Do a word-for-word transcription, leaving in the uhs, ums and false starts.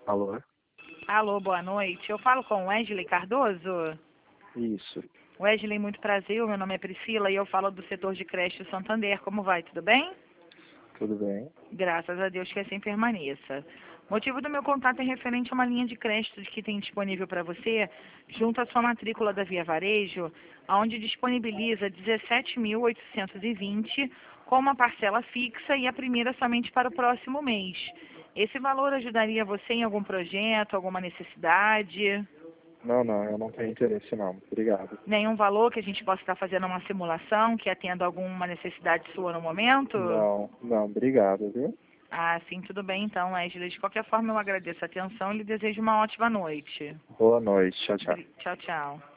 Alô? Alô, boa noite. Eu falo com Wesley Cardoso? Isso, Wesley, muito prazer. Meu nome é Priscila e eu falo do setor de creche Santander. Como vai? Tudo bem? tudo bem? Graças a Deus que assim permaneça. O motivo do meu contato é referente a uma linha de crédito que tem disponível para você, junto à sua matrícula da Via Varejo, onde disponibiliza dezessete mil oitocentos e vinte com uma parcela fixa e a primeira somente para o próximo mês. Esse valor ajudaria você em algum projeto, alguma necessidade? Não, não, eu não tenho interesse não. Obrigado. Nenhum valor que a gente possa estar fazendo uma simulação que atenda alguma necessidade sua no momento? Não, não, obrigado, viu? Ah, sim, tudo bem então, Wesley. De qualquer forma, eu agradeço a atenção e lhe desejo uma ótima noite. Boa noite, tchau, tchau. Bri- Tchau, tchau.